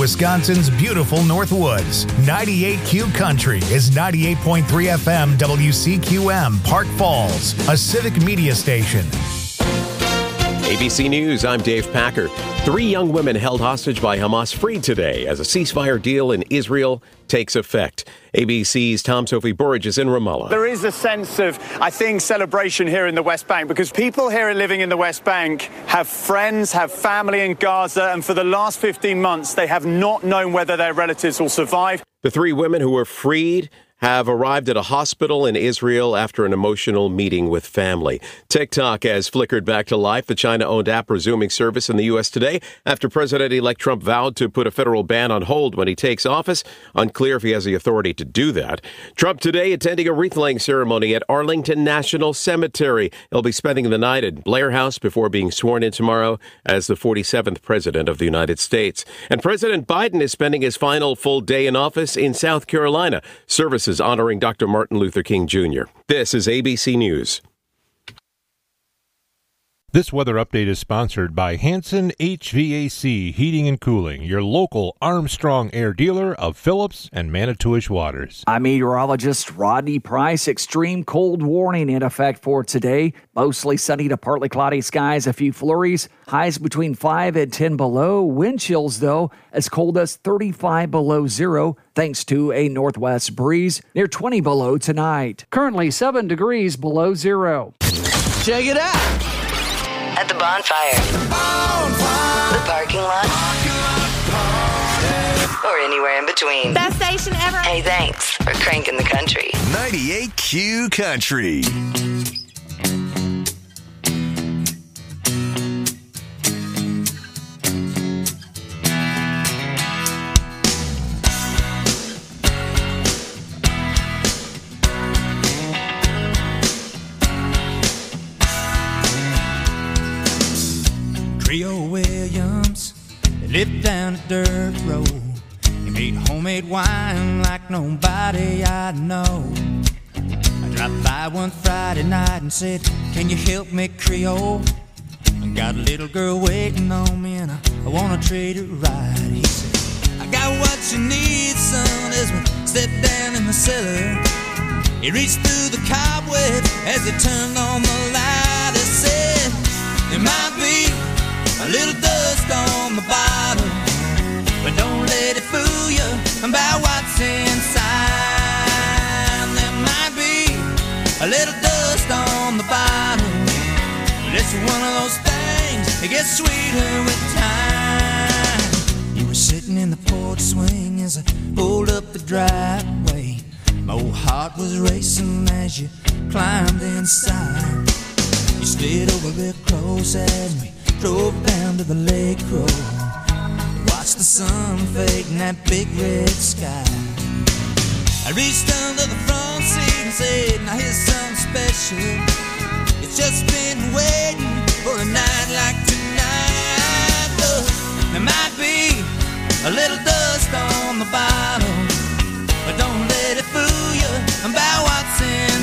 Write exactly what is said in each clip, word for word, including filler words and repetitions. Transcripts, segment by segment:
Wisconsin's beautiful Northwoods. ninety-eight Q Country is ninety-eight point three F M W C Q M, Park Falls, a civic media station. A B C News, I'm Dave Packer. Three young women held hostage by Hamas freed today as a ceasefire deal in Israel takes effect. A B C's Tom Sophie Burridge is in Ramallah. There is a sense of, I think, celebration here in the West Bank because people here living in the West Bank have friends, have family in Gaza, and for the last fifteen months, they have not known whether their relatives will survive. The three women who were freed have arrived at a hospital in Israel after an emotional meeting with family. TikTok has flickered back to life, the China-owned app resuming service in the U S today after President-elect Trump vowed to put a federal ban on hold when he takes office. Unclear if he has the authority to do that. Trump today attending a wreath-laying ceremony at Arlington National Cemetery. He'll be spending the night at Blair House before being sworn in tomorrow as the forty-seventh president of the United States. And President Biden is spending his final full day in office in South Carolina. Services honoring Doctor Martin Luther King Junior This is A B C News. This weather update is sponsored by Hanson H V A C Heating and Cooling, your local Armstrong Air dealer of Phillips and Manitowish Waters. I'm meteorologist Rodney Price. Extreme cold warning in effect for today. Mostly sunny to partly cloudy skies, a few flurries. Highs between five and ten below. Wind chills, though, as cold as thirty-five below zero, thanks to a northwest breeze. Near twenty below tonight. Currently seven degrees below zero. Check it out. At the bonfire, the, bonfire. the parking lot, or anywhere in between. Best station ever. Hey, thanks for cranking the country. ninety-eight Q Country. Creole Williams lived down a dirt road. He made homemade wine like nobody I know. I dropped by one Friday night and said, "Can you help me, Creole? I got a little girl waiting on me and I, I want to treat her right." He said, "I got what you need, son," as we stepped down in the cellar. He reached through the cobweb as he turned on the light. He said, "There might be a little dust on the bottom, but don't let it fool you about what's inside. There might be a little dust on the bottom, but it's one of those things that gets sweeter with time." You were sitting in the porch swing as I pulled up the driveway. My old heart was racing as you climbed inside. You slid over real close as we drove down to the lake road. Watched the sun fade in that big red sky. I reached under the front seat and said, "Now here's something special. It's just been waiting for a night like tonight." Look, there might be a little dust on the bottom, but don't let it fool you about what's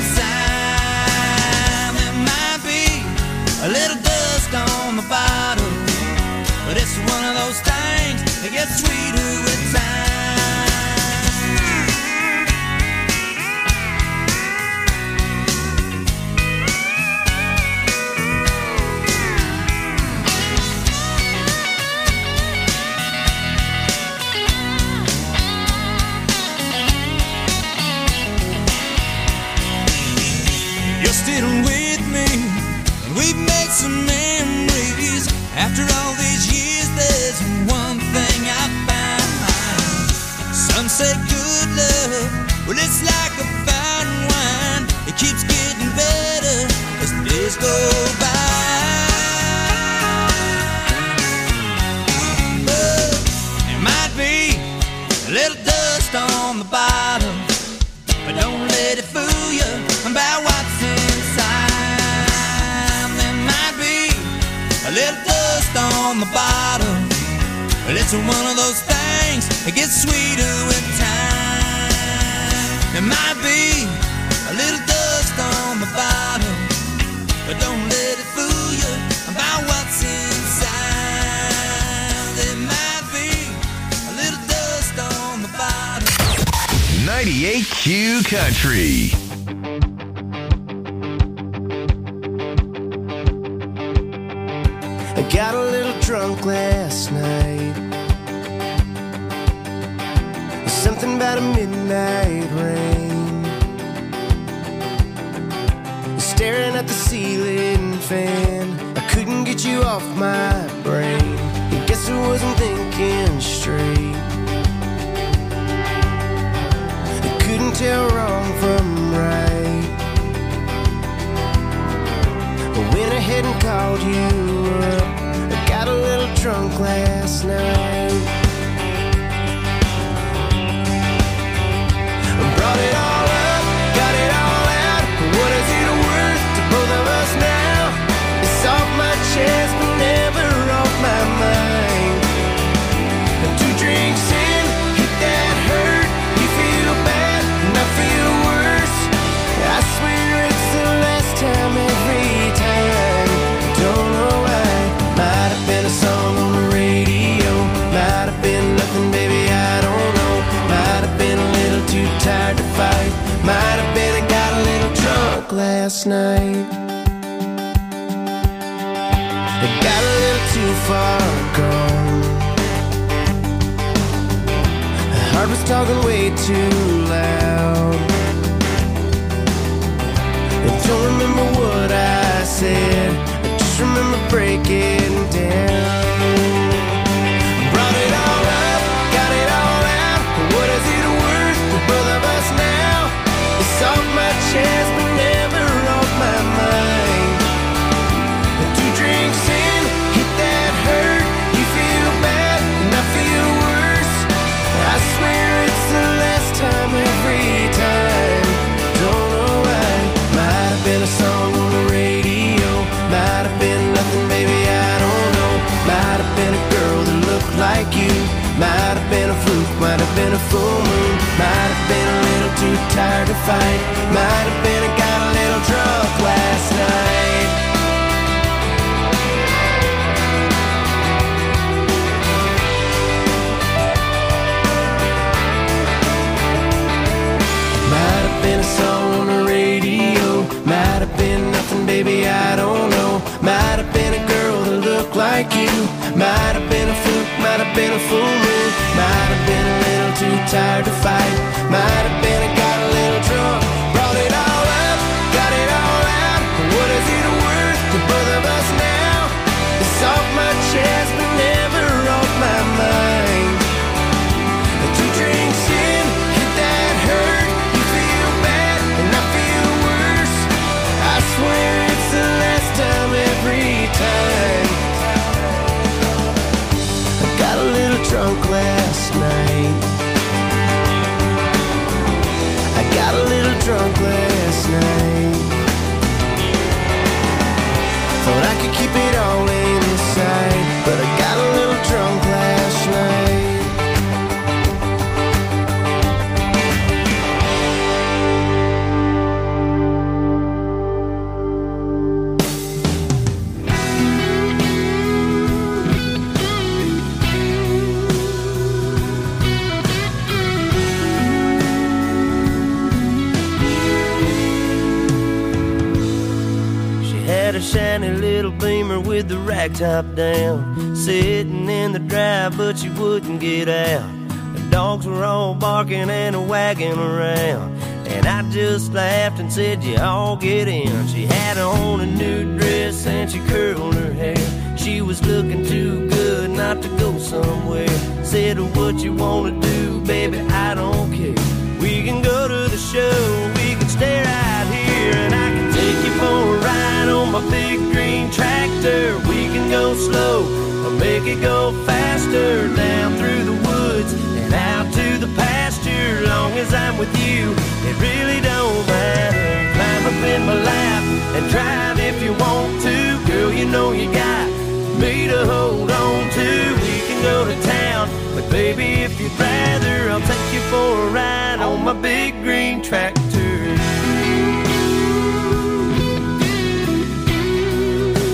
inside. There might be a little dust on the bottom, but it's one of those things that gets sweeter with time. You're still with me, and we've made some memories. After all these years, there's one thing I found. Some say good love, well, it's like a fine wine. It keeps getting better as the days go by. But there might be a little dust on the bottom, but don't let it fool you about what's inside. There might be a little dust on the bottom, but it's one of those things that gets sweeter with time. There might be a little dust on the bottom, but don't let it fool you about what's inside. There might be a little ninety-eight Q Country. I got a little drunk last night. Something about a midnight rain, staring at the ceiling fan. I couldn't get you off my brain. I guess I wasn't thinking straight. I couldn't tell wrong from right. I went ahead and called you up. I got a little drunk last night. Brought it all up, got it all out. What is it worth to both of us now? It's off my chest, but never off my mind. Two drinks in, hit that hurt. You feel bad, and I feel worse. I swear it's the last time every time. Don't know why. Might have been a song on the radio. Might have been nothing, baby, I don't know. Might have been a little too tired to fight. Might have been I got a little drunk last night. I got a little too far gone. The heart was talking way too loud. I don't remember what I said. I just remember breaking down. Brought it all up, got it all out. What is it worth to both of us now? It's off my chest, but never off my mind. Two drinks in, hit that hurt. You feel bad, and I feel worse. I swear it's the last time every time. Don't know why. Might have been a song on the radio. Might have been nothing, baby, I don't know. Might have been a girl that looked like you. Might have been a fluke, might have been a full moon. Might have been a little too tired to fight. Might have been I got a little drunk last night. Might have been a song on the radio. Might have been nothing, baby, I don't know. Might have been a girl that looked like you. Might have been a fluke, might have been a full moon. Might have been a little too tired to fight. Might have been I got a little drunk. Brought it all up, got it all out. What is it worth to both of us now? It's off my chest, but never off my mind. Two drinks in, hit that hurt. You feel bad, and I feel worse. I swear it's the last time every time. I got a little drunk last night. I got a little drunk last night. Thought I could keep it all inside, but I got a little drunk last night. A shiny little Beamer with the rack top down, sitting in the drive, but she wouldn't get out. The dogs were all barking and wagging around, and I just laughed and said, you all get in. She had on a new dress and she curled her hair. She was looking too good not to go somewhere. Said, what you wanna do, baby, I don't care. We can go to the show, we can stay right here, and I can take you for a ride on my big green tractor. We can go slow or make it go faster, down through the woods and out to the pasture. Long as I'm with you, it really don't matter. Climb up in my lap and drive if you want to. Girl, you know you got me to hold on to. We can go to town, but baby, if you'd rather, I'll take you for a ride on my big green tractor.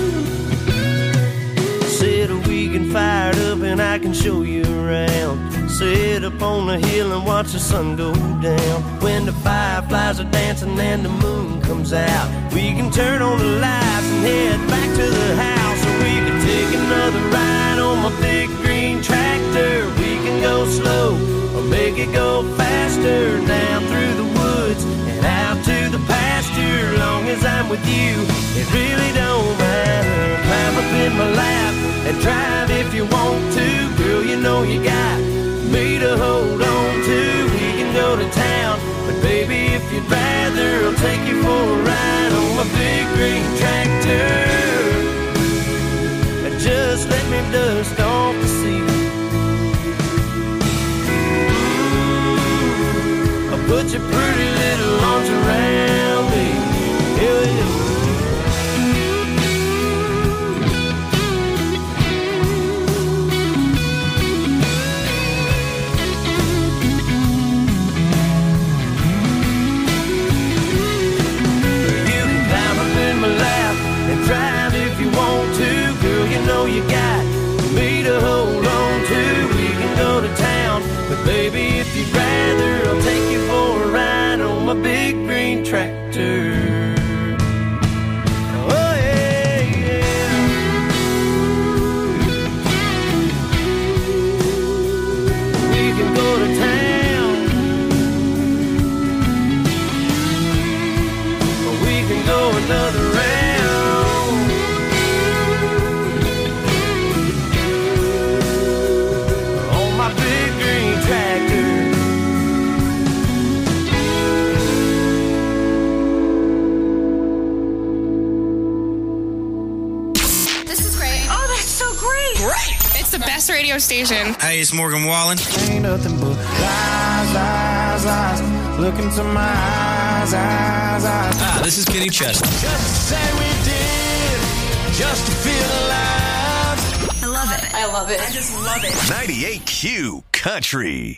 Fired up and I can show you around. Sit up on the hill and watch the sun go down. When the fireflies are dancing and the moon comes out, we can turn on the lights and head back to the house. Or we can take another ride on my big green tractor. We can go slow or make it go faster, down through the woods and out to the pasture. Long as I'm with you, it really don't matter. Climb up in my lap and drive if you want to. Girl, you know you got me to hold on to. We can go to town, but baby, if you'd rather, I'll take you for a ride on my big green tractor. And just let me dust off the seat. Ooh, I'll put your pretty little arms around me. Yeah, yeah. Drive if you want to, girl, you know you got me to hold on to. We can go to town, but baby, if you'd rather, I'll take you for a ride on my big green tractor. Oh yeah, yeah. We can go to town, or we can go another round. Best radio station. Hey, it's Morgan Wallen. Ain't nothing but lies, lies, lies. Look into my eyes, eyes, eyes. Ah, this is Kenny Chesney. Just to say we did, just to feel alive. I love it. I love it. I just love it. ninety-eight Q Country.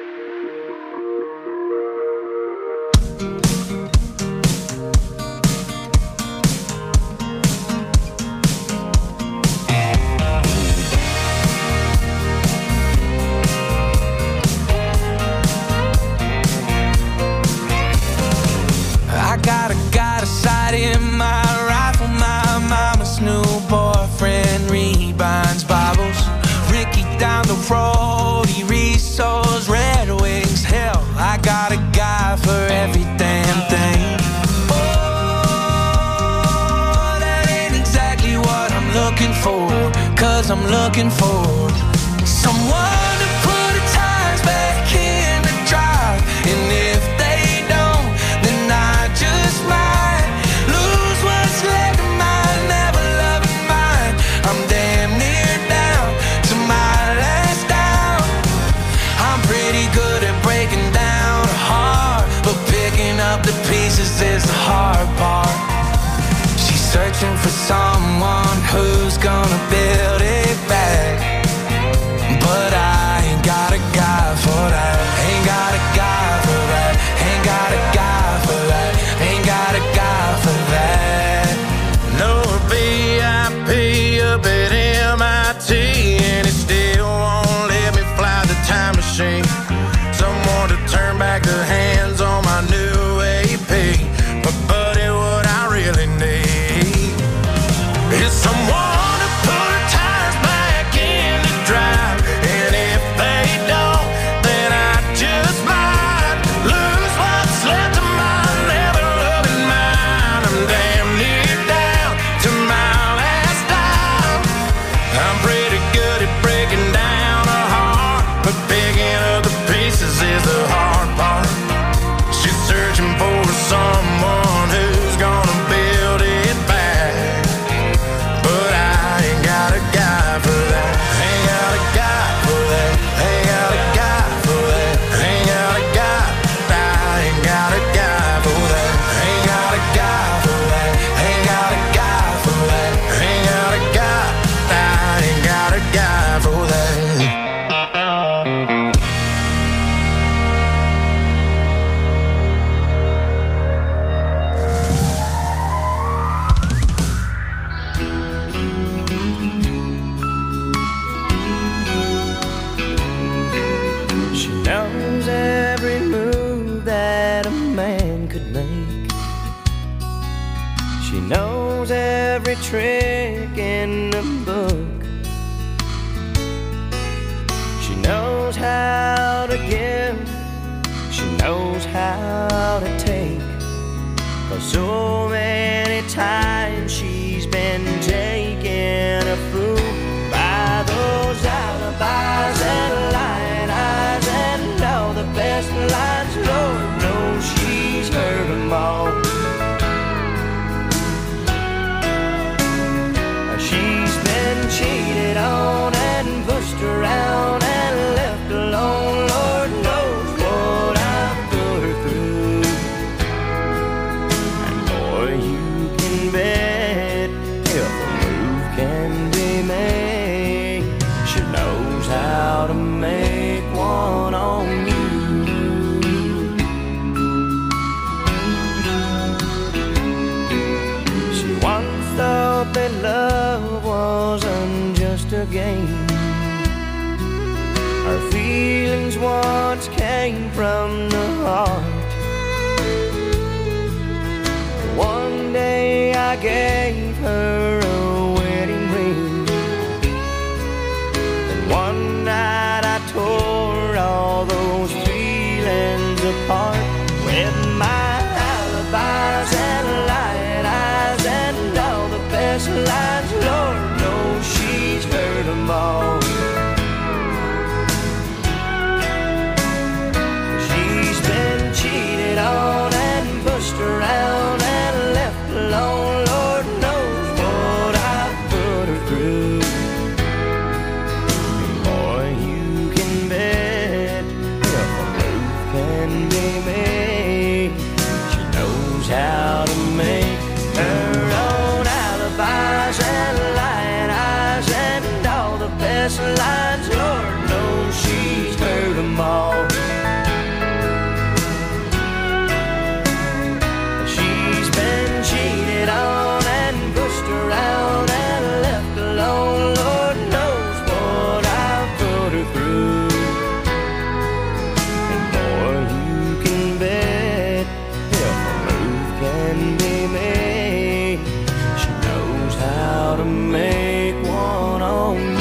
Road, he reads those Red Wings. Hell, I got a guy for every damn thing. Oh, that ain't exactly what I'm looking for. Cause I'm looking for someone to put the tires back in the drive. And if they don't, then I just might lose what's left of my never loving mind. I'm damn near down to my the pieces is the hard part. She's searching for someone who's gonna build it back. But I ain't got a guy for that. Ain't got a guy for that. Ain't got a guy for that. Ain't got a guy for that. No V I P up at M I T, and it still won't let me fly the time machine. Someone to turn back the hands on my new A P. My buddy man could make. She knows every trick in the book. She knows how to give. She knows how to take. 'Cause so many times she's been taken a fool by those alibis and lying eyes and all the best lines. Lord knows she's heard them all. She's been cheated on and pushed around and left alone. Lord knows what I've put her through. And boy, you can bet if a move can be made, she knows how to make one on you. She once thought that love wasn't just a game. Her feelings once came from the heart. One day I gave her a wedding ring, and one night I tore all those feelings apart with my alibis and lying eyes and all the best lines. Lord knows she's heard them all. She's been cheated on and pushed around and left alone. Lord knows what I've put her through. And boy, you can bet if a move can be made, she knows how to make her own alibis and lying eyes and all the best lines. Lord knows she's heard them all. She's been cheated on and pushed around and left alone. Lord knows what I've put her through. And boy, you can bet if a move can be made, she knows how to make one on you.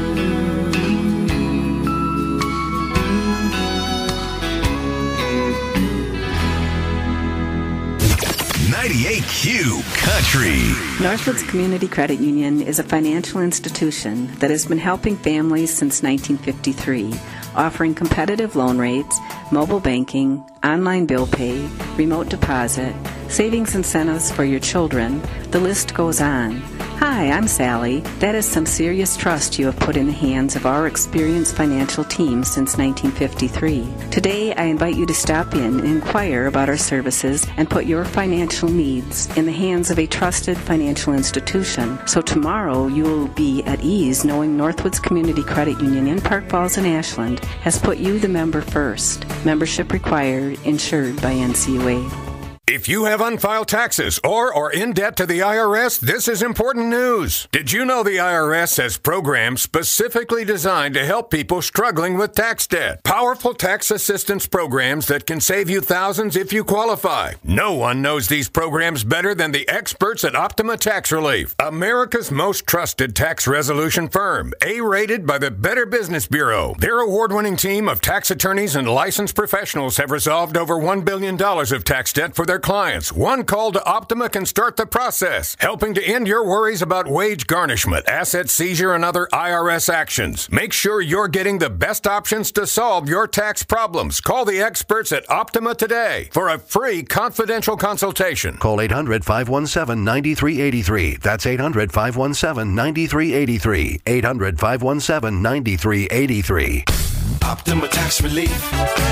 ninety-eight Q Country. Northwoods Community Credit Union is a financial institution that has been helping families since nineteen fifty-three, offering competitive loan rates, mobile banking, online bill pay, remote deposit, savings incentives for your children. The list goes on. Hi, I'm Sally. That is some serious trust you have put in the hands of our experienced financial team since nineteen fifty-three. Today, I invite you to stop in and inquire about our services and put your financial needs in the hands of a trusted financial institution. So tomorrow, you will be at ease knowing Northwoods Community Credit Union in Park Falls and Ashland has put you, the member, first. Membership required, insured by N C U A. If you have unfiled taxes or are in debt to the I R S, this is important news. Did you know the I R S has programs specifically designed to help people struggling with tax debt? Powerful tax assistance programs that can save you thousands if you qualify. No one knows these programs better than the experts at Optima Tax Relief, America's most trusted tax resolution firm, A-rated by the Better Business Bureau. Their award-winning team of tax attorneys and licensed professionals have resolved over one billion dollars of tax debt for their clients. One call to Optima can start the process, helping to end your worries about wage garnishment, asset seizure, and other I R S actions. Make sure you're getting the best options to solve your tax problems. Call the experts at Optima today for a free confidential consultation. Call eight hundred, five one seven, nine three eight three. That's eight hundred, five one seven, nine three eight three. eight hundred, five one seven, nine three eight three. Optima Tax Relief.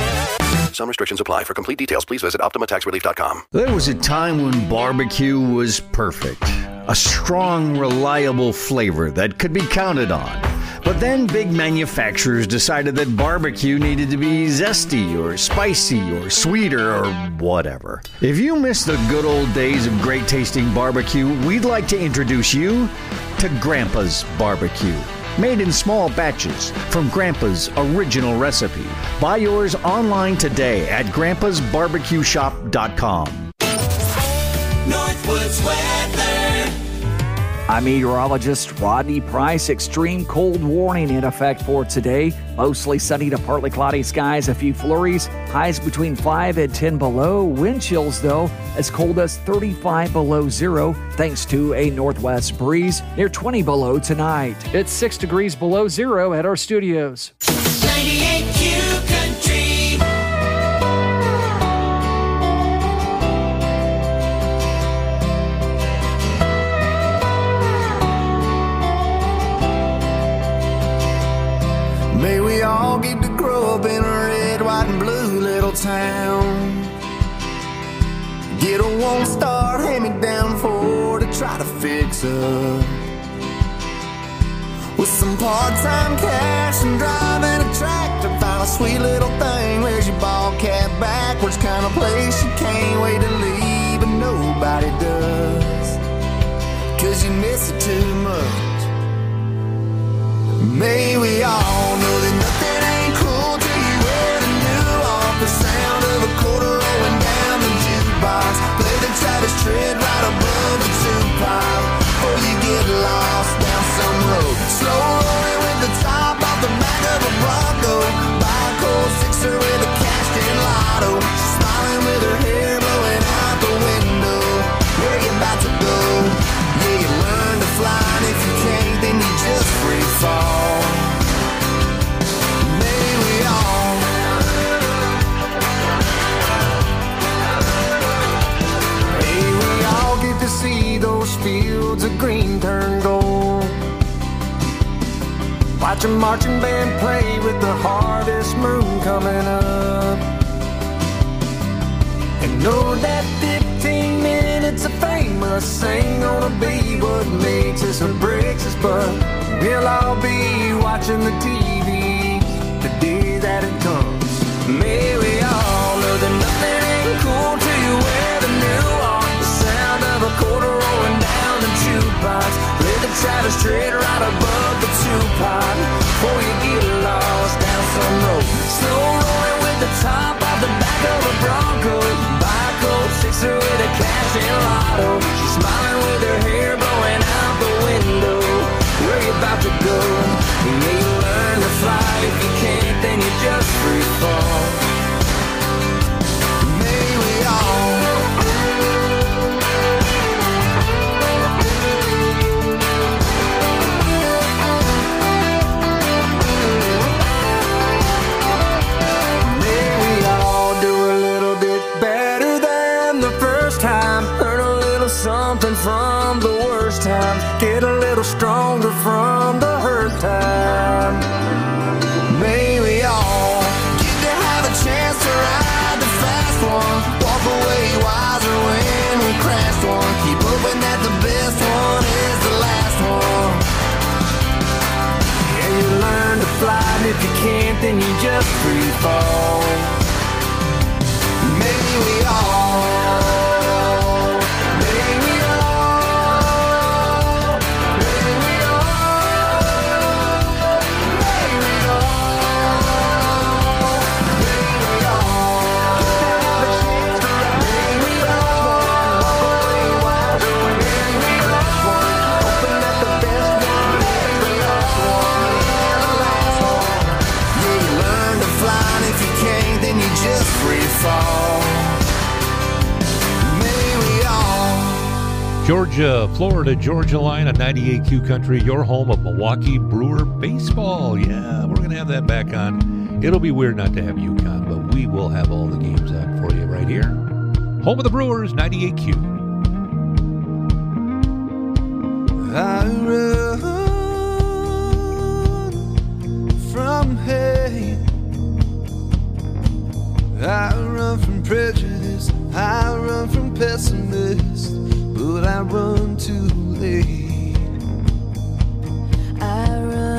Some restrictions apply. For complete details, please visit Optima Tax Relief dot com. There was a time when barbecue was perfect. A strong, reliable flavor that could be counted on. But then big manufacturers decided that barbecue needed to be zesty or spicy or sweeter or whatever. If you miss the good old days of great tasting barbecue, we'd like to introduce you to Grandpa's Barbecue. made in small batches from Grandpa's original recipe. Buy yours online today at grandpas barbecue shop dot com. Northwoods weather. I'm meteorologist Rodney Price. Extreme cold warning in effect for today. Mostly sunny to partly cloudy skies, a few flurries. Highs between five and ten below. Wind chills, though, as cold as thirty-five below zero, thanks to a northwest breeze near twenty below tonight. It's six degrees below zero at our studios. ninety-eight Q Country. May we all get to grow up in a red, white, and blue little town. Get a one-star hand-me-down Ford to try to fix up. With some part-time cash and driving a tractor, find a sweet little thing. Where's your ball cap backwards? Kind of place you can't wait to leave, but nobody does, 'cause you miss it too much. May we all know that nothing ain't cool till you wear the new off. The sound of a quarter rolling down the jukebox. Play the Travis Tritt right above the two-pop, before you get lost down some road. Slow rolling with the top off the back of a Bronco. Buy a cold sixer with a cashed-in lotto. She's smiling with her hair blowing out the window. Where you about to go? Yeah, you learn to fly, and if you can't, then you just free fall. May we all, may we all get to see those fields of green turn gold. Watch a marching band play with the harvest moon coming up. And know that fifteen minutes of famous ain't gonna be what makes us or breaks us, but we'll all be watching the T V the day that it comes. May we all know that nothing ain't cool till you wear the new off. The sound of a quarter rolling down the jukebox. Play the Travis Tritt right above the two-pot, before you get lost down some road. Slow rolling with the top off the back of a Bronco. Buy a cold sixer with a cash-in lotto. She's smiling with her hair blowing out the window. Where you about to go? You may learn to fly. If you can't, then you just free fall. May we all, may we all do a little bit better than the first time. Learn a little something from the worst times. Get a little stronger from the hurt time. May we all get to have a chance to ride the fast one. Walk away wiser when we crashed one. Keep hoping that the best one is the last one. Yeah, you learn to fly, and if you can't, then you just free fall. May we all, may we all, may we all, may we all, may we all, may we all, walk away wiser when we last one. Hoping that the best one is the last one, and the last one. Yeah, you learn to fly, and if you can't, then you just free fall. May we all. Georgia, Florida, Georgia line on ninety-eight Q Country, your home of Milwaukee Brewer baseball. Yeah, we're going to have that back on. It'll be weird not to have UConn, but we will have all the games on for you right here. Home of the Brewers, ninety-eight Q. I run from hate. I run from prejudice. I run from pessimists. But I run too late. I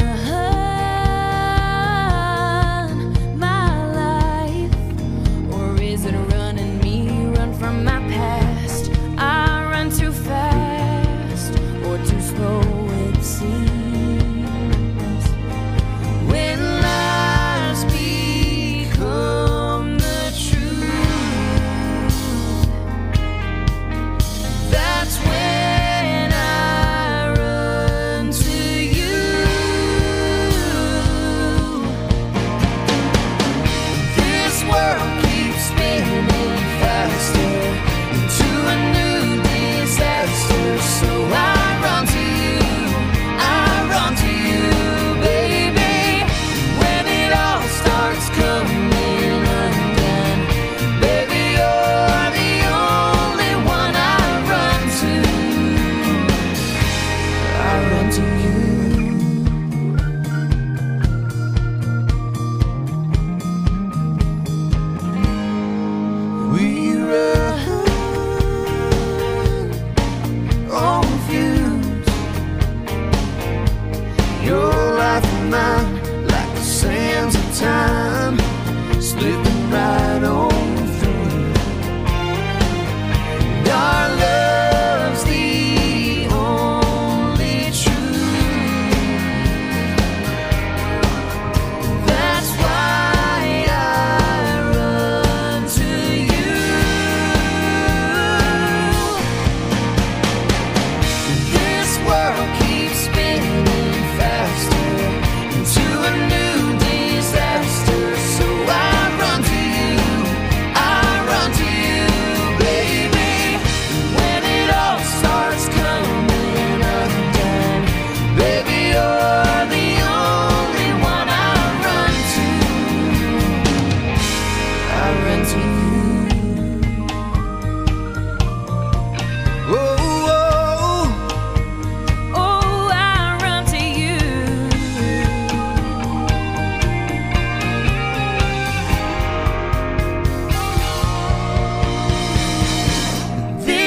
run my life, or is it running me? Run from my past. I run too fast, or too slow it seems.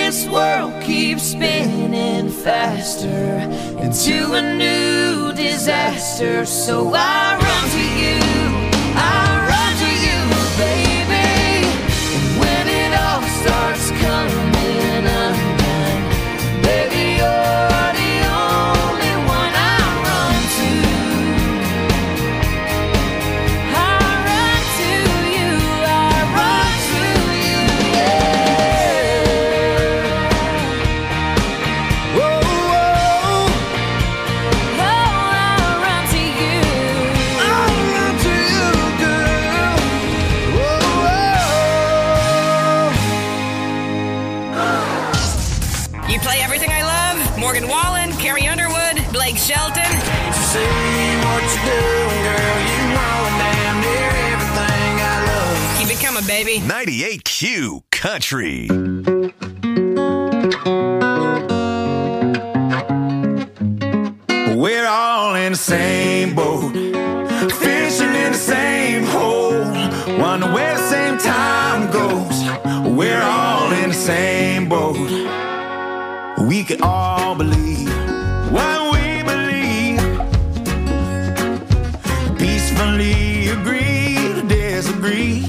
this world keeps spinning faster into a new disaster. So I run to you, I run to you, baby. And when it all starts coming undone, baby, you're the only one I run to. I run to you, I run to you, yeah. Whoa, whoa. Oh, I run to you. I run to you, girl. Whoa, whoa. You play everything I love. Morgan Wallen, Carrie Underwood, Blake Shelton. Can't you see what you're doing, girl? You know damn near everything I love. Keep it coming, baby. ninety-eight Q Country. We're all in the same boat, fishing in the same hole, wonder where the same time goes. We're all in the same boat. We can all believe what we believe, peacefully agree to disagree.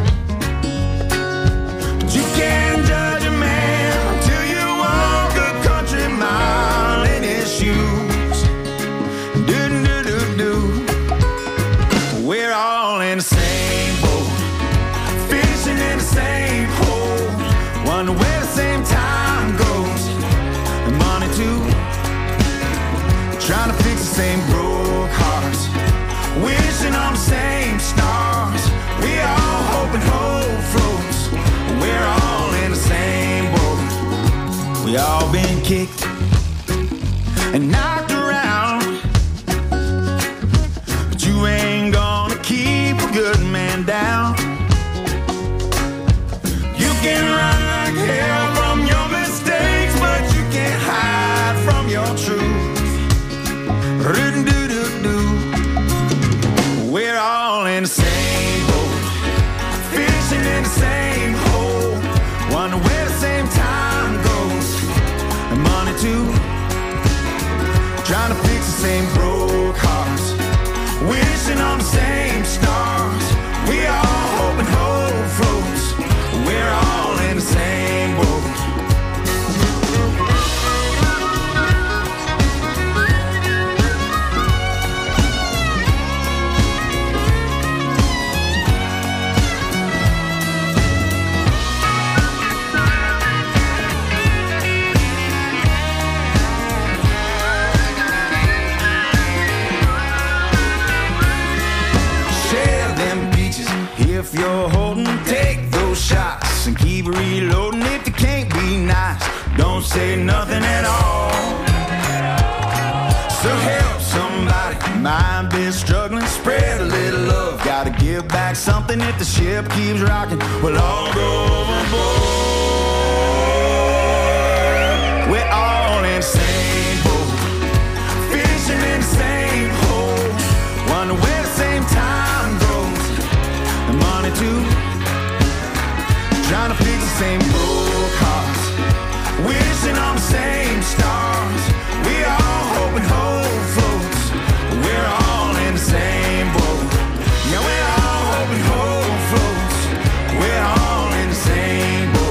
But you can't judge a man until you walk a country mile in his shoes. Do do do do. We're all in the same boat, fishing in the same hole, wonder where the same time goes. And money too, trying to fix the same broke hearts, wishing on the same stars. We all hope and hope floats. We're all in the same boat. We all been kicked and knocked around, but you ain't gonna keep a good man down. You can run like hell from your mistakes, but you can't hide from your truth. Ru-do-do-do. We're all in the same boat, fishing in the same hole, wonder where the same time goes. And money too, trying to fix the same broke hearts, wishing on the same stars. We all hope and hope floats. We're all in the same boat. Share them beaches if you're holding. Take those shots and keep reloading. If you can't be nice, don't say nothing at all. So help somebody, mind been struggling. Spread a little love, gotta give back something. If the ship keeps rocking, we'll all go overboard. We're all in the same boat, fishing in the same hole, wonder where the same time goes. And money too, trying to fix the same broke hearts, wishing on the same stars. We all hope and hope floats. We're all in the same boat. Yeah, we're all hope and hope floats. We're all in the same boat.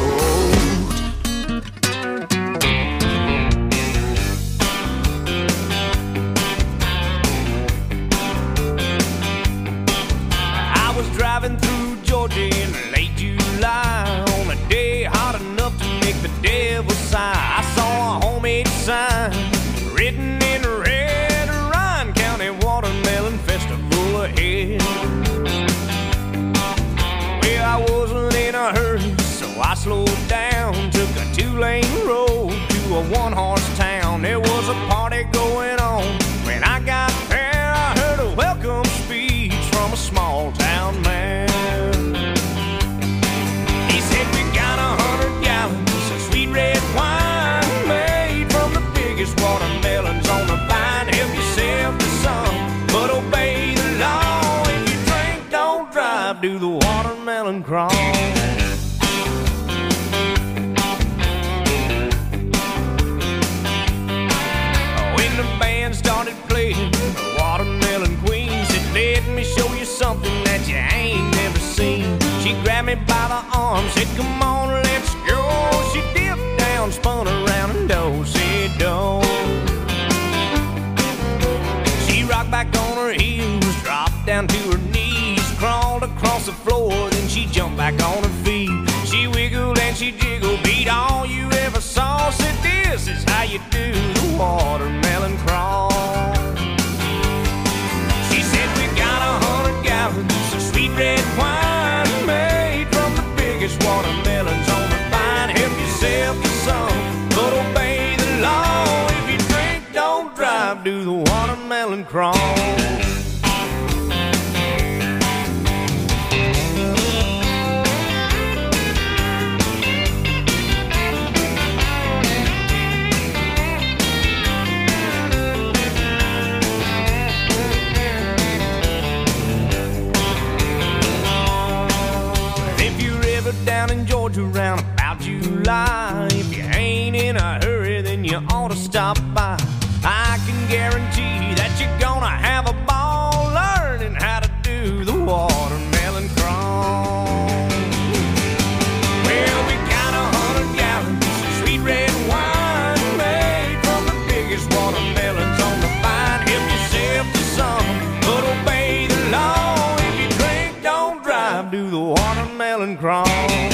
I was driving through Georgia in late July on a day hot enough to make the devil sigh. I saw a homemade sign written in red, Ryan County Watermelon Festival ahead. Well, I wasn't in a hurry, so I slowed down, took a two-lane road to a one-horse town. There was a party going on. When I got there, I heard a welcome speech from a small-town man. He said, we got a hundred gallons of sweet red wine made from the biggest watermelons on the vine. Help yourself to some, but obey the law. If you drink, don't drive, do the watermelon crawl. me by the arm, said, come on, let's go. She dipped down, spun around, and do-si-do. She rocked back on her heels, dropped down to her knees, crawled across the floor, then she jumped back on her feet. She wiggled and she jiggled, beat all you ever saw. Said, this is how you do the watermelon crawl. She said, we got a hundred gallons of sweet red wine made from the biggest watermelons on the vine. Help yourself to some, but obey the law. If you drink, don't drive, do the watermelon crawl. Down in Georgia round about July, if you ain't in a hurry, then you ought to stop by. I can guarantee that you're gonna have a ball learning how to do the watermelon crawl. Well, we got a hundred gallons of sweet red wine made from the biggest watermelons on the vine. Help yourself to some, but obey the law. If you drink, don't drive, do the watermelon crawl.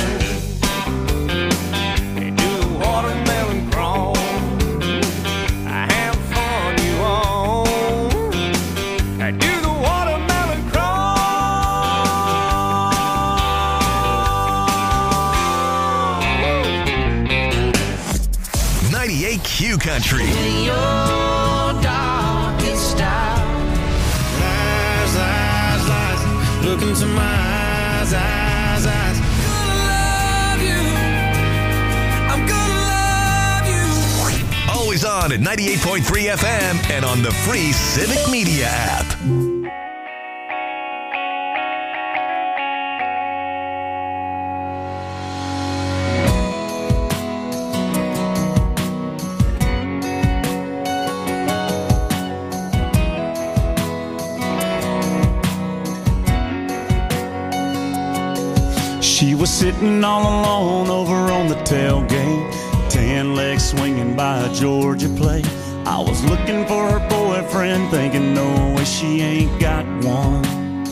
Q Country. Your darkest hour. Lies, lies, lies. Look into my eyes, eyes, eyes. Gonna love you. I'm gonna love you. Always on at ninety-eight point three F M and on the free Civic Media app. She was sitting all alone over on the tailgate, tan legs swinging by a Georgia plate. I was looking for her boyfriend, thinking no way she ain't got one.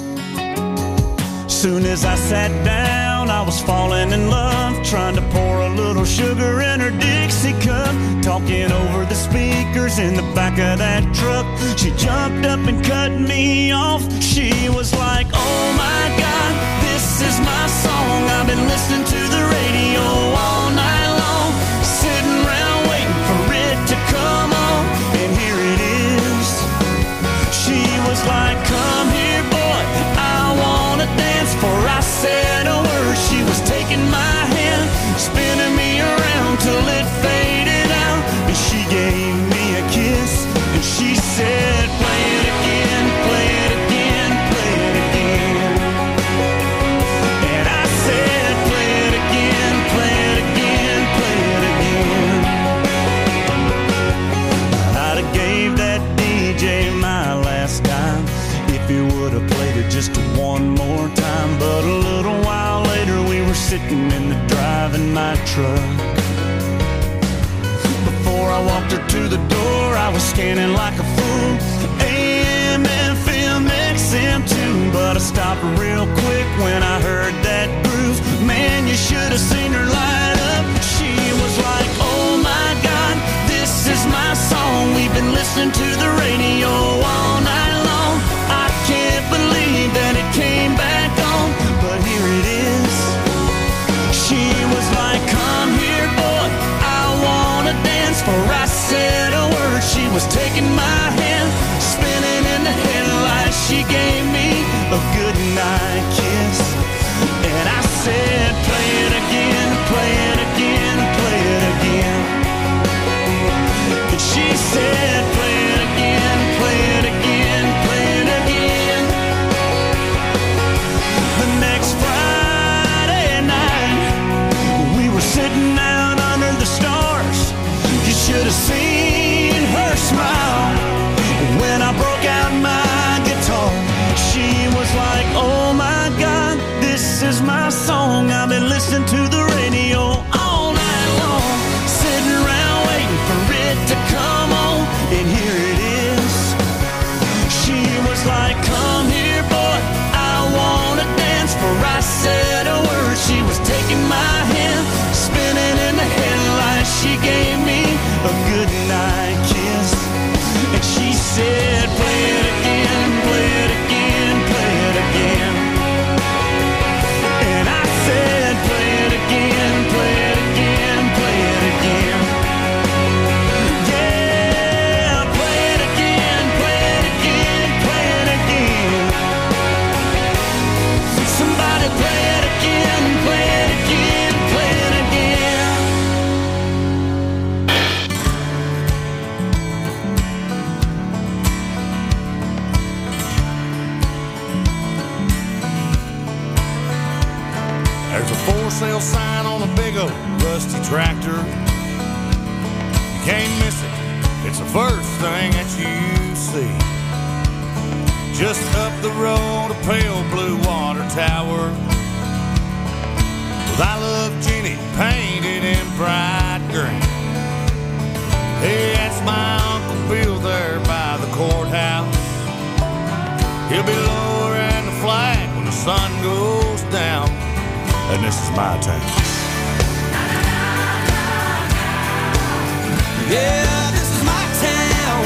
Soon as I sat down, I was falling in love, trying to pour a little sugar in her Dixie cup, talking over the speakers in the back of that truck. She jumped up and cut me off. She was like, oh my God, this is my song. I've been listening to the radio all night long, sitting around waiting for it to come on, and here it is. She was like, come here, boy, I wanna dance. For I said a word, she was taking my hand, spinning me around till it faded out, and she gave me a kiss, and she said, play it again, play it again, play it again. And I said, play it again, play it again, play it again. I'd have gave that D J my last dime if he would have played it just one more time. But a little while later we were sitting in the drive in my truck. Before I walked her to the door, I was scanning like a fool, A M, F M, X M too. But I stopped real quick when I heard that groove. Man, you should have seen her light up. She was like, oh my God, this is my song. We've been listening to the radio all night long. I can't believe that it came back on, but here it is. She was like, come here, boy, I wanna dance. For I said a word, she was taking my hand, spinning in the headlights. She gave me a goodnight kiss, and I said, play it again, play it again, play it again. And she said, play it again. tractor. You can't miss it, it's the first thing that you see. Just up the road, a pale blue water tower with I Love Jenny painted in bright green. Hey, that's my Uncle Bill there by the courthouse. He'll be lowering the flag when the sun goes down. And this is my town. Yeah, this is my town.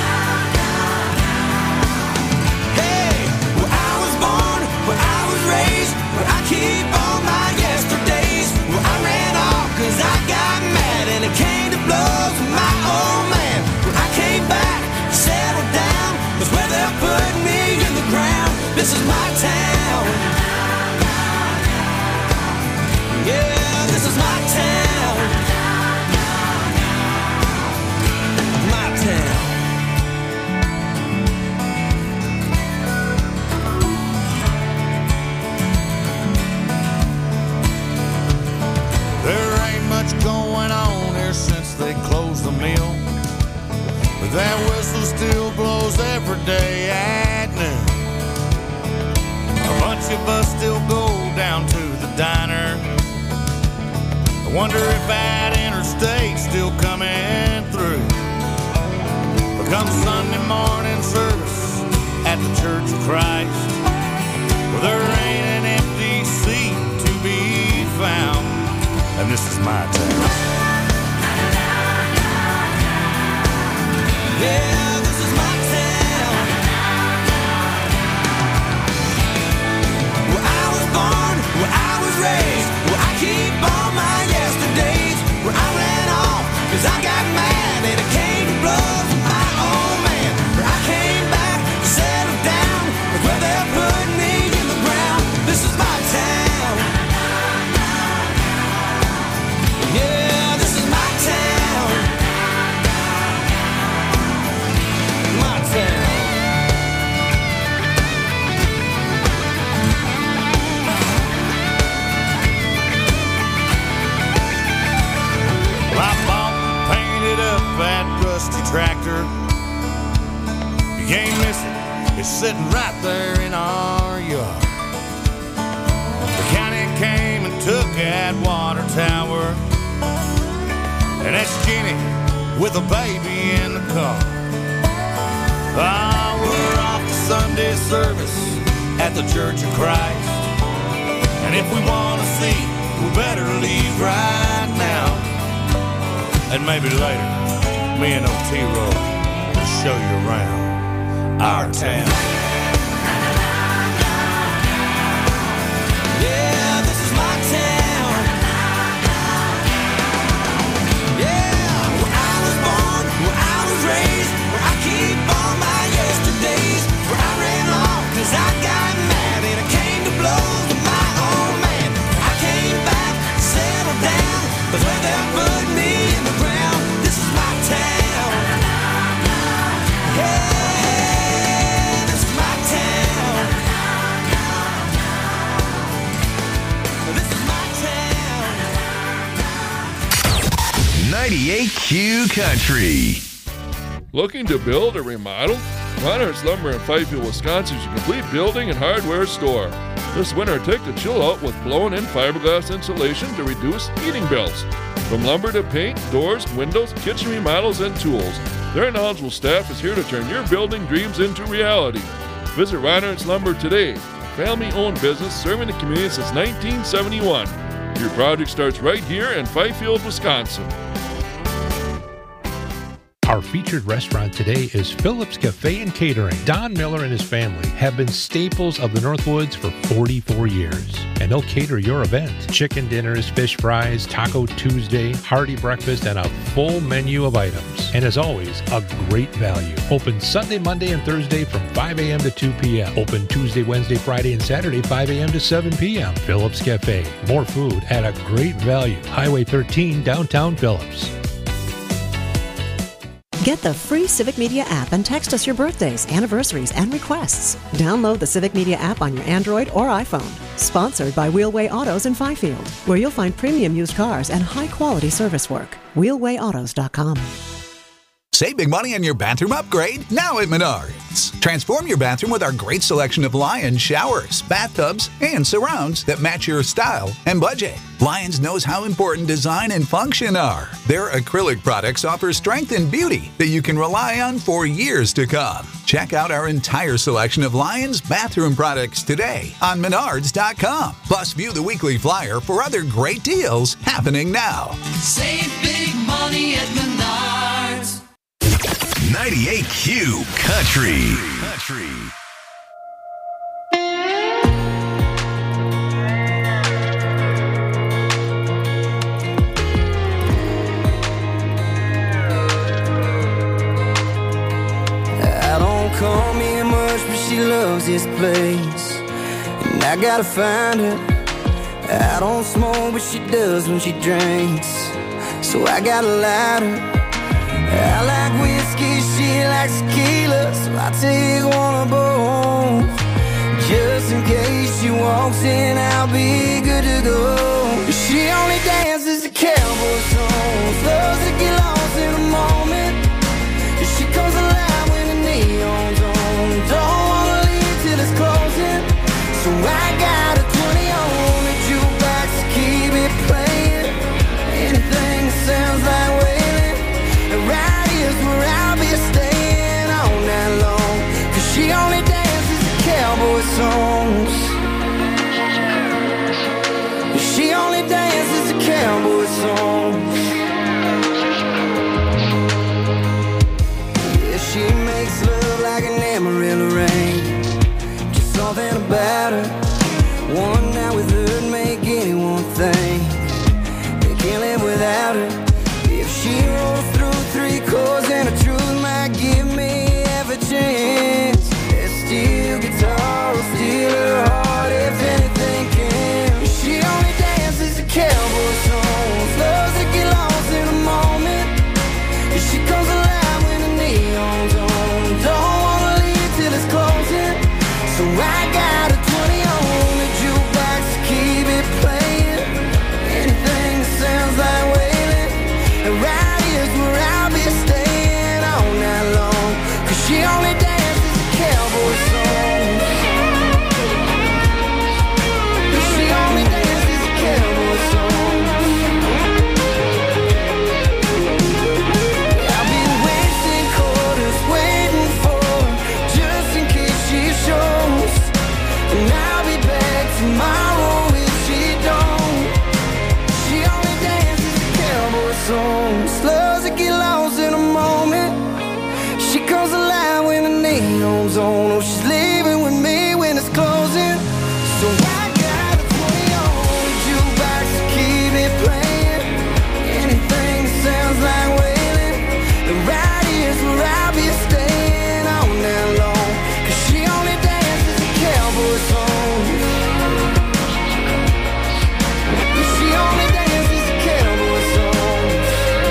Hey, where I was born, where I was raised, where I keep all my yesterdays, where I ran off cause I got mad and it came to blows with my old man. Where I came back, settled down, was where they put me in the ground. This is my town. Yeah, this is my town. My town. There ain't much going on here since they closed the mill, but that whistle still blows every day at noon. A bunch of us still go down to the diner. I wonder if that interstate's still coming through. But come Sunday morning service at the Church of Christ, well, there ain't an empty seat to be found. And this is my town. Yeah, this is my town. Where I was born, where I was raised, where I keep all my yesterdays, where I ran off cause I got mad and it came to blows with my old man. Where I came back, settled down, where they put me in the ground. This is my town. Yeah, this is my town. My town. Well, I bought and painted up that rusty tractor. You can't miss it, it's sitting right there in our yard. The county came and took that water tower, and that's Jenny with a baby in the car. Ah, we're off to Sunday service at the Church of Christ, and if we want to see, we better leave right now. And maybe later, me and O-T-Roll will show you around our town. Yeah, this is my town. Yeah, where I was born, where I was raised, where I keep all my yesterdays, where I ran off cause I got mad and it came to blows with my old man. I came back, settled down, but where they put me in the ground. This is my town. Yeah, this is my town. This is my town. ninety-eight Q Country. Looking to build or remodel? Reinhardt's Lumber in Fifield, Wisconsin is a complete building and hardware store. This winter, take the chill out with blown-in fiberglass insulation to reduce heating bills. From lumber to paint, doors, windows, kitchen remodels, and tools, their knowledgeable staff is here to turn your building dreams into reality. Visit Reinhardt's Lumber today, a family-owned business serving the community since nineteen seventy-one. Your project starts right here in Fifield, Wisconsin. Our featured restaurant today is Phillips Cafe and Catering. Don Miller and his family have been staples of the Northwoods for forty-four years, and they'll cater your event. Chicken dinners, fish fries, Taco Tuesday, hearty breakfast, and a full menu of items. And as always, a great value. Open Sunday, Monday, and Thursday from five a.m. to two p.m. Open Tuesday, Wednesday, Friday, and Saturday, five a.m. to seven p.m. Phillips Cafe. More food at a great value. Highway thirteen, downtown Phillips. Get the free Civic Media app and text us your birthdays, anniversaries, and requests. Download the Civic Media app on your Android or iPhone. Sponsored by Wheelway Autos in Fifield, where you'll find premium used cars and high-quality service work. wheelway autos dot com. Save big money on your bathroom upgrade now at Menards. Transform your bathroom with our great selection of Lion showers, bathtubs, and surrounds that match your style and budget. Lions knows how important design and function are. Their acrylic products offer strength and beauty that you can rely on for years to come. Check out our entire selection of Lions bathroom products today on Menards dot com. Plus, view the weekly flyer for other great deals happening now. Save big money at Menards. ninety-eight Q Country. Country. I don't call me much, but she loves this place, and I gotta find her. I don't smoke, but she does when she drinks, so I gotta light her. I like whiskey, she likes tequila, so I take one of both. Just in case she walks in, I'll be good to go. She only dances to cowboy songs, loves to get lost in a moment. She comes alive when the neon's on, don't wanna leave till it's closing. So I got a twenty on the jukebox to keep it playing. Anything that sounds like wailing, right here's where I'll be staying all night long. Cause she only dances to cowboy songs. She only dances to cowboy songs. Yeah, she makes love like an Amarillo rain. Just something about her. One night with her'd make anyone think they can't live without her. If she rolls through three chords and the truth might give me half a chance, that steel guitar will steal her heart if anything can. She only dances to cowboy songs, loves to get lost in a moment. She comes alive when the neon's on, don't wanna leave till it's closing. So I got a twenty on the jukebox to keep it playing. Anything that sounds like wailing, and right here's where I'll be staying all night long. Cause she only dances to cowboy songs. She only dances to cowboy songs. I've been wasting quarters waiting for her, just in case she shows. And I'll be back tomorrow if she don't. She only dances to cowboy songs, loves to get lost in a moment. She comes alive when the neon's on. Oh, she's leaving with me when it's closing. So I got a twenty on the jukebox to keep it playing. Anything that sounds like wailing, and right here's where I'll be staying all night long. Cause she only dances to cowboy songs. She only dances to cowboy songs.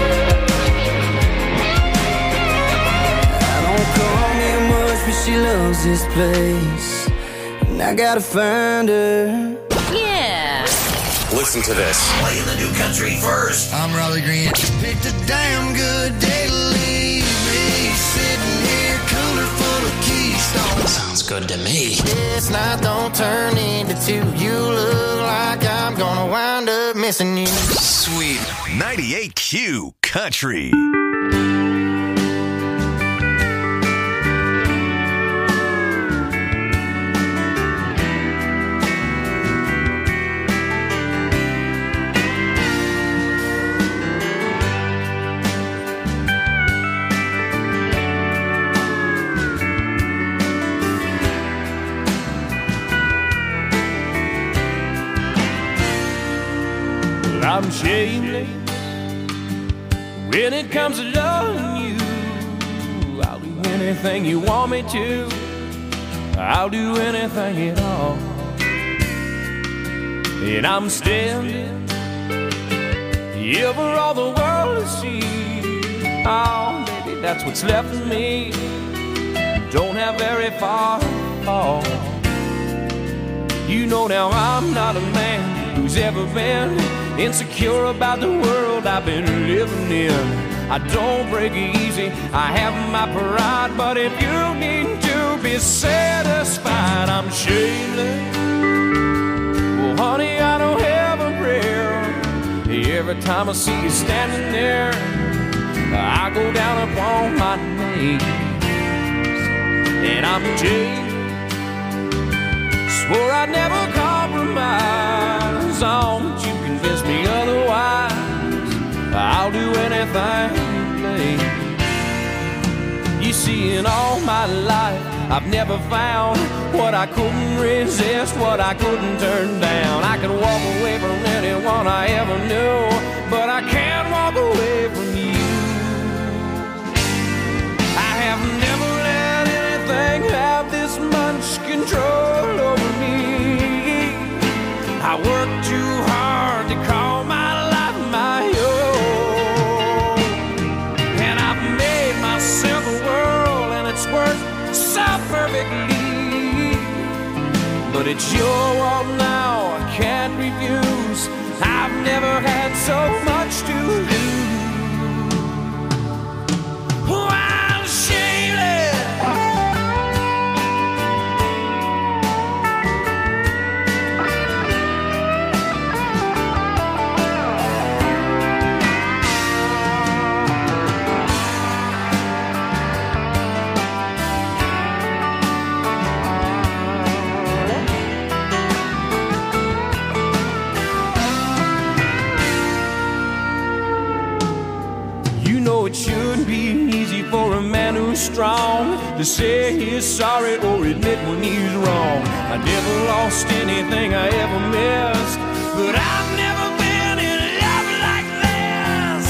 I don't call me much, but she loves this place, and I gotta find her. Yeah. Listen to this. Playing the new country first. I'm Raleigh Green. Picked a damn good day to leave me sitting here, cooler full of Keystone. Sounds good to me. This night don't turn into two. You look like I'm gonna wind up missing you. Sweet. ninety-eight Q Country. I'm shameless when it comes to loving you. I'll do anything you want me to. I'll do anything at all. And I'm standing here for all the world to see. Oh, baby, that's what's left of me. Don't have very far to fall. You know now I'm not a man who's ever been insecure about the world I've been living in. I don't break easy, I have my pride, but if you need to be satisfied, I'm shameless. Well, honey, I don't have a prayer. Every time I see you standing there, I go down upon my knees. And I'm Jay, swore I'd never compromise on, but you convinced me otherwise. I'll do anything you please. You see, in all my life, I've never found what I couldn't resist, what I couldn't turn down. I can walk away from anyone I ever knew, but I can't walk away from you. I have never let anything have this much control over me. I work too hard to call my life my own, and I've made myself a world, and it's worked so perfectly. But it's your world now, I can't refuse. I've never had so much to lose. Oh, I'm shameless. It shouldn't be easy for a man who's strong to say he's sorry or admit when he's wrong. I never lost anything I ever missed, but I've never been in love like this.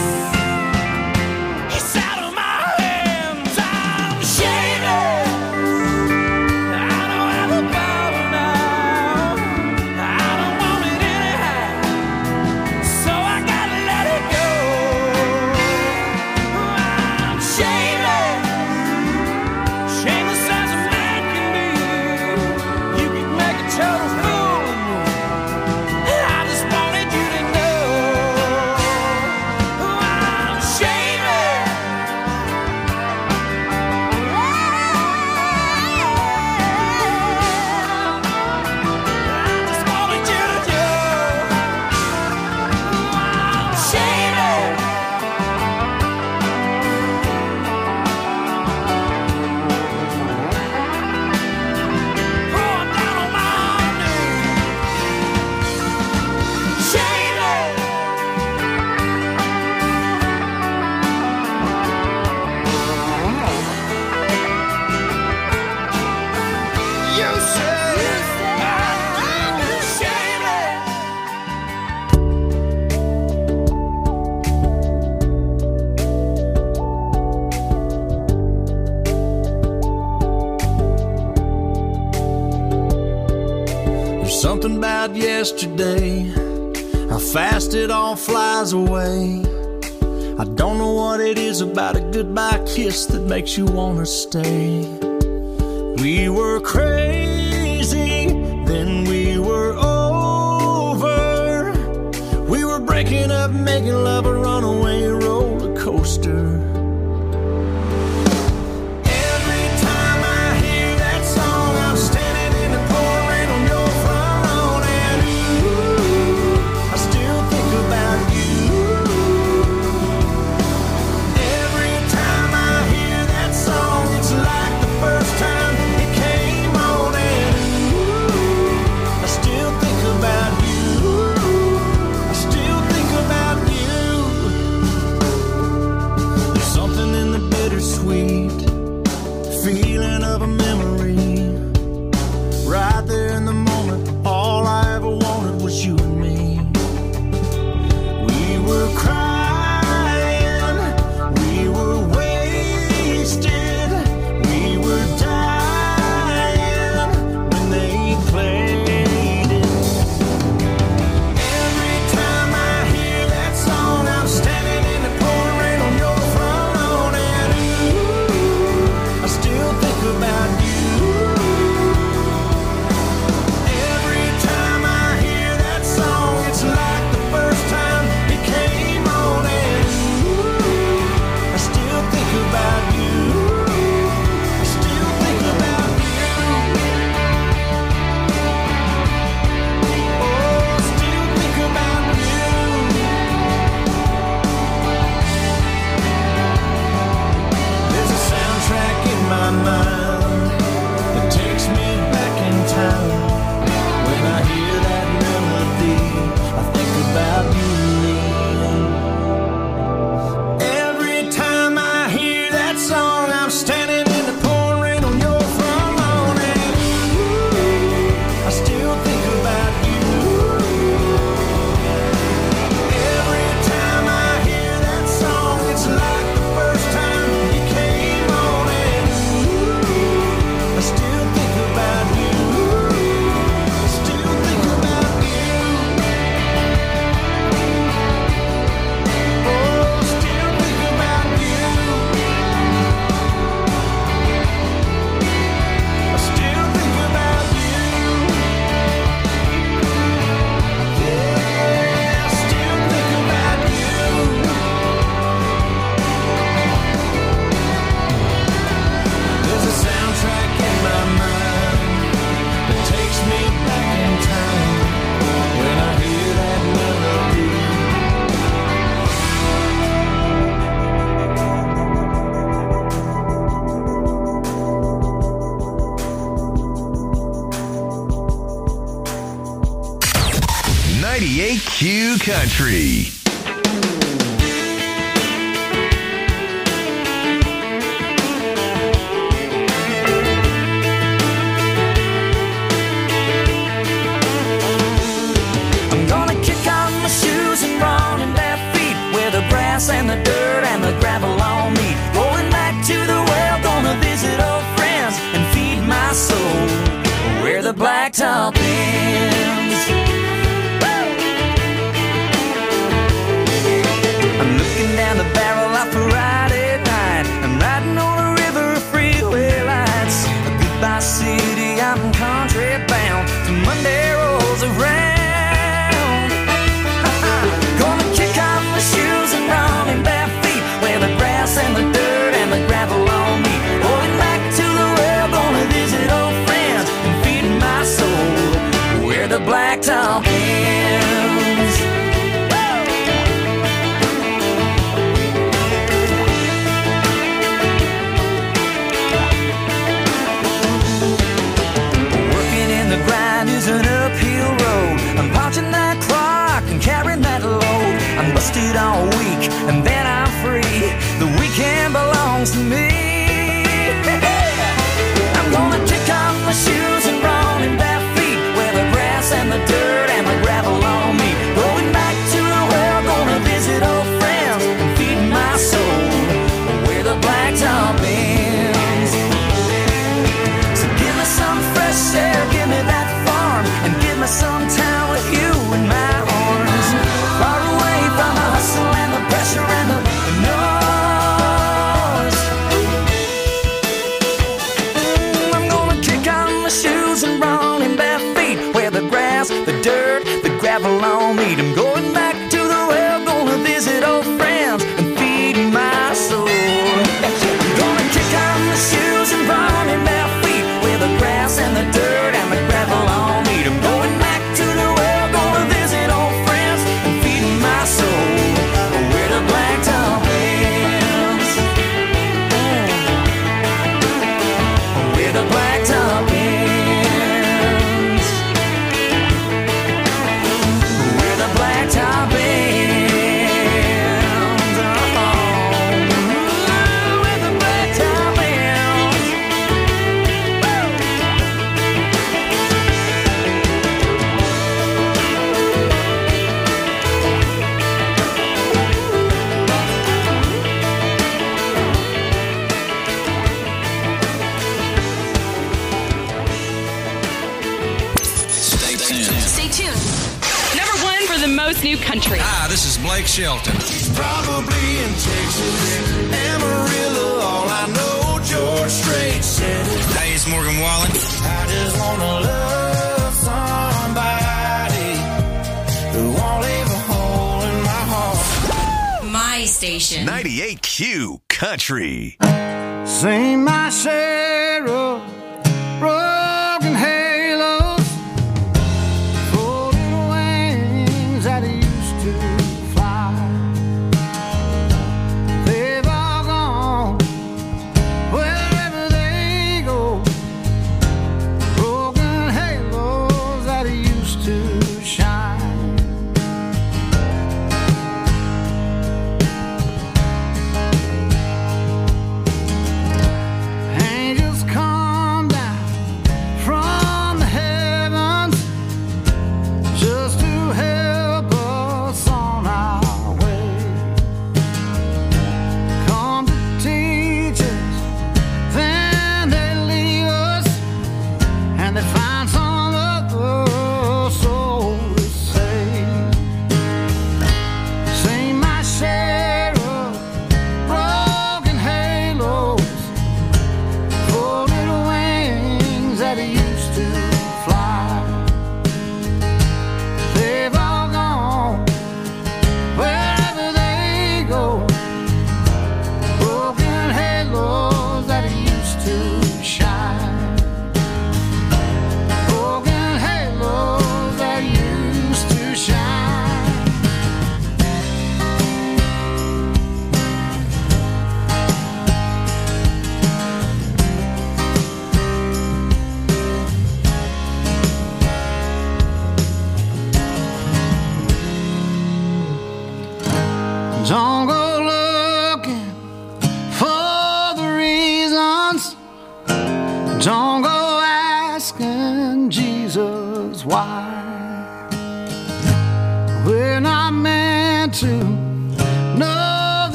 It's out of my hands, I'm shameless. I don't have a power now, I don't want it anyhow, so I gotta let it go. Something about yesterday, how fast it all flies away. I don't know what it is about a goodbye kiss that makes you wanna stay. We were crazy, then we were over. We were breaking up, making love a runaway roller coaster. Standing in the pouring rain on your front lawn, and Country. And the dirt and the gravel on me. Going back to the well, gonna visit old friends and feed my soul where the blacktop ends. I'm looking down the barrel of Friday night. I'm riding on a river of freeway lights. A goodbye city, I'm country bound till Monday rolls around. Gonna kick off my shoes and run in bare feet where the grass and the dirt and the gravel on me. Going back to the well, gonna visit old friends and feed my soul where the blacktop ends. Working in the grind is an uphill road. I'm punching that clock and carrying that load. I'm busted all week and then I'm free. The weekend belongs to me. I'm gonna kick off my shoes and run in bare feet where the grass and the dirt and the gravel on me. Going back to the well, gonna visit old friends and feed my soul where the blacktop ends. So give me some fresh air, give me that farm, and give me some time with you in my arms. Far away from the hustle and the pressure and the, the noise. Mm, I'm gonna kick on my shoes and run in bare feet where the grass, the dirt, the gravel on me. I'm going back to the well, gonna visit old friends and feed my soul. I'm gonna kick on my shoes and run in bare feet where the grass and the dirt and the gravel on me. I'm going back to the well, gonna visit old friends and feed my soul where the blacktop ends. Where the blacktop ends. Where the blacktop ends. Oh, where the blacktop ends. Stay tuned. Stay tuned. Number one for the most new country. Hi, this is Blake Shelton. Probably in Texas, Amarillo, all I know, George Strait said it. Hey, it's Morgan Wallen. I just wanna love somebody who won't leave a hole in my heart. My station. ninety-eight Q Country. Sing my Sarah